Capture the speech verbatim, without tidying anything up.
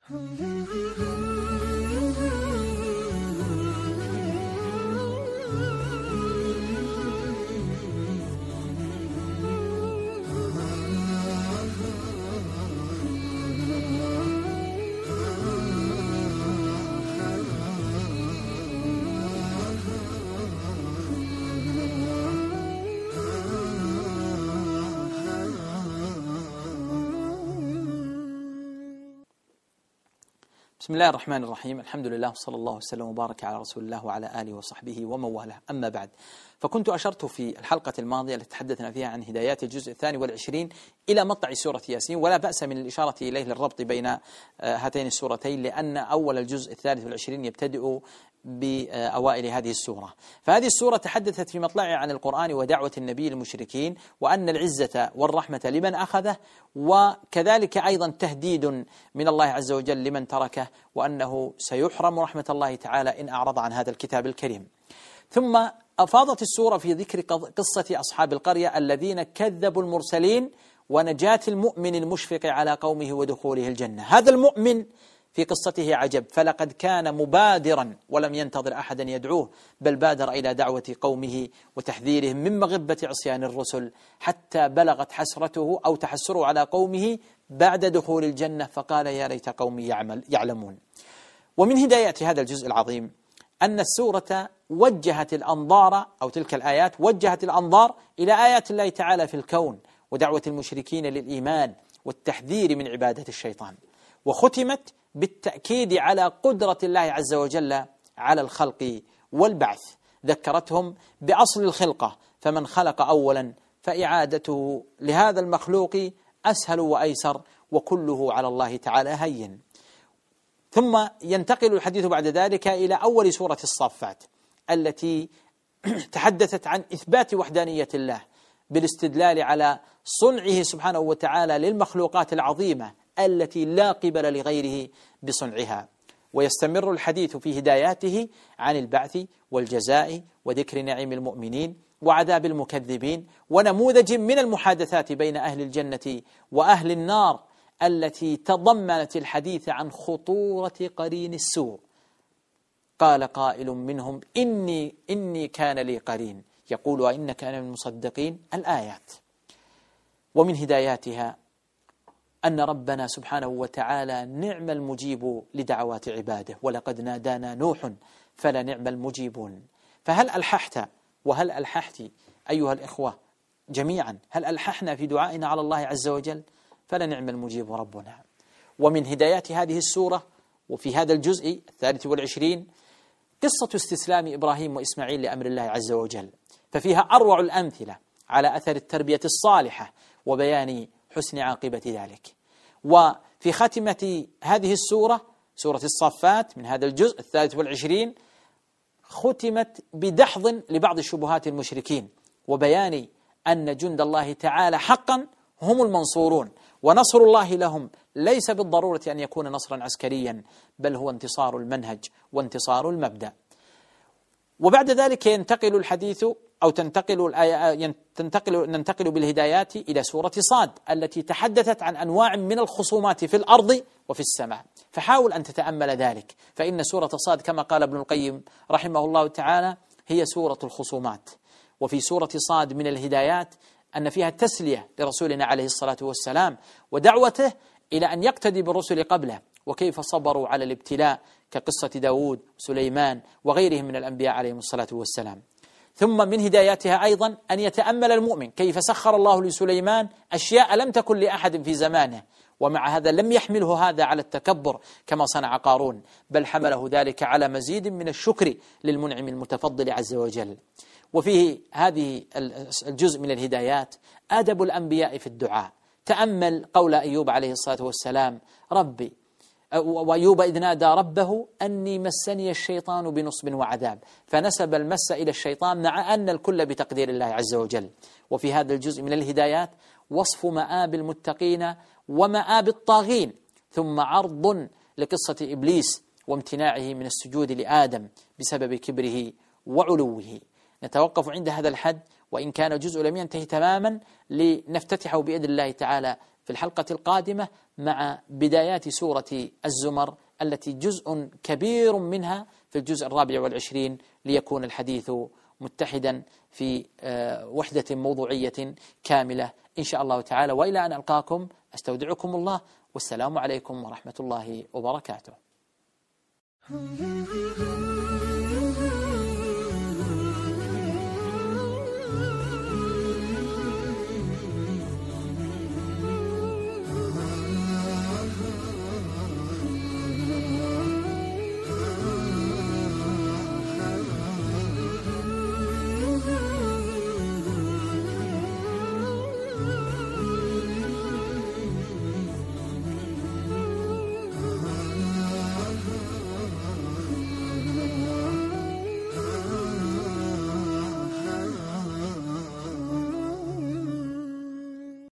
بسم الله الرحمن الرحيم. الحمد لله وصلى الله وسلم وبارك على رسول الله وعلى آله وصحبه ومن والاه. أما بعد، فكنت أشرت في الحلقة الماضية التي تحدثنا فيها عن هدايات الجزء الثاني والعشرين إلى مطلع سورة ياسين، ولا بأس من الإشارة إليه للربط بين هاتين السورتين، لأن أول الجزء الثالث والعشرين يبتدئ بأوائل هذه السورة. فهذه السورة تحدثت في مطلعها عن القرآن ودعوة النبي للمشركين، وأن العزة والرحمة لمن أخذه، وكذلك أيضا تهديد من الله عز وجل لمن تركه، وأنه سيحرم رحمة الله تعالى إن أعرض عن هذا الكتاب الكريم. ثم أفاضت السورة في ذكر قصة أصحاب القرية الذين كذبوا المرسلين ونجاة المؤمن المشفق على قومه ودخوله الجنة. هذا المؤمن في قصته عجب، فلقد كان مبادرا ولم ينتظر أحدا يدعوه، بل بادر إلى دعوة قومه وتحذيرهم من مغبة عصيان الرسل، حتى بلغت حسرته أو تحسره على قومه بعد دخول الجنة، فقال يا ليت قومي يعمل يعلمون. ومن هدايات هذا الجزء العظيم أن السورة وجهت الأنظار، أو تلك الآيات وجهت الأنظار إلى آيات الله تعالى في الكون ودعوة المشركين للإيمان والتحذير من عبادة الشيطان، وختمت بالتأكيد على قدرة الله عز وجل على الخلق والبعث. ذكرتهم بأصل الخلقة، فمن خلق أولا فإعادته لهذا المخلوق أسهل وأيسر، وكله على الله تعالى هين. ثم ينتقل الحديث بعد ذلك إلى أول سورة الصافات، التي تحدثت عن إثبات وحدانية الله بالاستدلال على صنعه سبحانه وتعالى للمخلوقات العظيمة التي لا قبل لغيره بصنعها. ويستمر الحديث في هداياته عن البعث والجزاء وذكر نعيم المؤمنين وعذاب المكذبين، ونموذج من المحادثات بين أهل الجنة وأهل النار التي تضمنت الحديث عن خطورة قرين السوء. قال قائل منهم إني, إني كان لي قرين يقول وإنك أنا من المصدقين، الآيات. ومن هداياتها أن ربنا سبحانه وتعالى نعم المجيب لدعوات عباده، ولقد نادانا نوح فلنعم المجيبون. فهل ألححت وهل ألححت أيها الإخوة جميعا، هل ألححنا في دعائنا على الله عز وجل؟ فلنعم المجيب ربنا. ومن هدايات هذه السورة وفي هذا الجزء الثالث والعشرين قصة استسلام إبراهيم وإسماعيل لأمر الله عز وجل، ففيها أروع الأمثلة على أثر التربية الصالحة وبيان حسن عاقبة ذلك. وفي خاتمة هذه السورة، سورة الصافات، من هذا الجزء الثالث والعشرين، ختمت بدحض لبعض الشبهات المشركين، وبيان أن جند الله تعالى حقا هم المنصورون، ونصر الله لهم ليس بالضرورة أن يكون نصرا عسكريا، بل هو انتصار المنهج وانتصار المبدأ. وبعد ذلك ينتقل الحديث أو تنتقل الآية تنتقل ننتقل بالهدايات إلى سورة صاد، التي تحدثت عن أنواع من الخصومات في الأرض وفي السماء. فحاول أن تتأمل ذلك، فإن سورة صاد كما قال ابن القيم رحمه الله تعالى هي سورة الخصومات. وفي سورة صاد من الهدايات أن فيها تسلية لرسولنا عليه الصلاة والسلام ودعوته إلى أن يقتدي بالرسل قبله، وكيف صبروا على الابتلاء كقصة داود وسليمان وغيرهم من الأنبياء عليهم الصلاة والسلام. ثم من هداياتها أيضا أن يتأمل المؤمن كيف سخر الله لسليمان أشياء لم تكن لأحد في زمانه، ومع هذا لم يحمله هذا على التكبر كما صنع قارون، بل حمله ذلك على مزيد من الشكر للمنعم المتفضل عز وجل. وفيه هذه الجزء من الهدايات أدب الأنبياء في الدعاء. تأمل قول أيوب عليه الصلاة والسلام ربي وأيوب إذ نادى ربه أني مسني الشيطان بنصب وعذاب، فنسب المس إلى الشيطان مع أن الكل بتقدير الله عز وجل. وفي هذا الجزء من الهدايات وصف مآب المتقين ومآب الطاغين، ثم عرض لقصة إبليس وامتناعه من السجود لآدم بسبب كبره وعلوه. نتوقف عند هذا الحد، وإن كان جزء لم ينتهي تماما، لنفتتحه بإذن الله تعالى في الحلقة القادمة مع بدايات سورة الزمر التي جزء كبير منها في الجزء الرابع والعشرين، ليكون الحديث متحدا في وحدة موضوعية كاملة إن شاء الله تعالى. وإلى أن ألقاكم أستودعكم الله، والسلام عليكم ورحمة الله وبركاته.